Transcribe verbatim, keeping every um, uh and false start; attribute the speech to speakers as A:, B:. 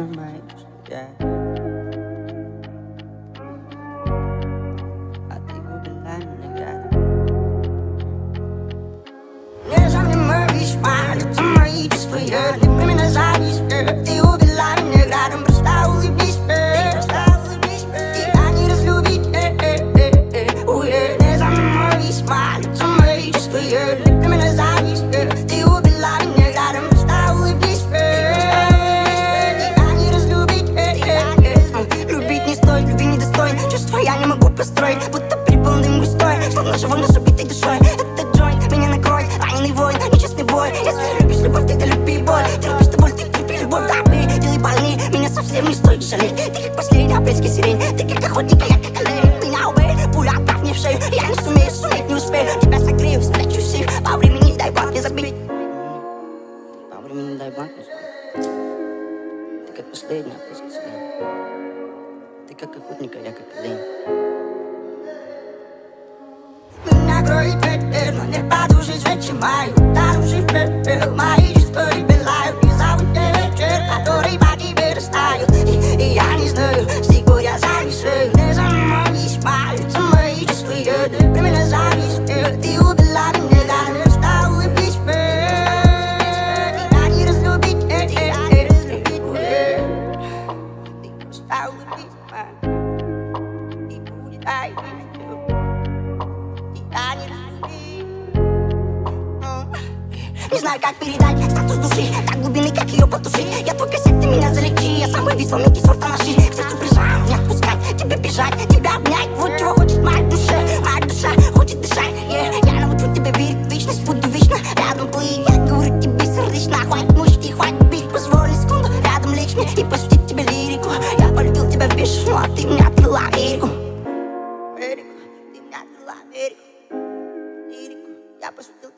A: сама, я. А ты убила меня градом.
B: Не за мной весьма, лица мои чувствуют, ты меня завис, ты убила меня градом, просто улыбнись, просто улыбнись, тебя не разлюбить, не за мной весьма, лица мои чувствуют, ты меня завис, ты убила меня градом, просто улыбнись, тебя не разлюбить, любить не стоит, любви недостоин, чувства я не могу построить, будто переполнен густой, словно живой, с убитой душой. Этот джойнт меня накроет, раненый воин, нечестный бой. Если любишь любовь, ты люби боль. Ты любишь ты боль, ты терпи любовь, да, ты делай больней. Меня совсем не стоит жалеть. Ты как последняя апрельская сирень, ты как охотник, а я как олень. Меня убей, пуля отправь мне в шею. Я не сумею, суметь не успею. Тебя согрею, спрячу всех. По времени дай банк не забить.
A: По времени дай банк не забить. Ты как последняя апрельская сирень. Ты как охотник, а я как олень.
B: Накроет ветер, но не подушить вечер мою. Танувший в пепел, мои чувства пылают. Не зовут те вечер, который по тебе растают. И, и я не знаю, стиху я зависаю. Не за мной весьма, лица мои чувствуют. Ты меня завис, ты убила меня, да, не просто улыбнись, тебя не разлюбить, тебя не разлюбить, ты просто улыбнись, и будет ай. Не знаю, как передать статус души, так глубины, как ее потушить. Я твой кассет, ты меня залечи. Я самый вид, вами кислород наши. К сердцу прижать, не отпускать, тебе бежать, тебя обнять. Вот чего хочет моя душа, моя душа хочет дышать, yeah. Я научу тебя верить в вечность, буду вечно рядом плыть. Я говорю тебе сердечно, хватит мучить, хватит бить. Позволь секунду рядом лечь мне и пустить тебе лирику. Я полюбил тебя в бешену, а ты мне открыла Америку. Америку, ты мне открыла Америку. Лирику, я пошутил.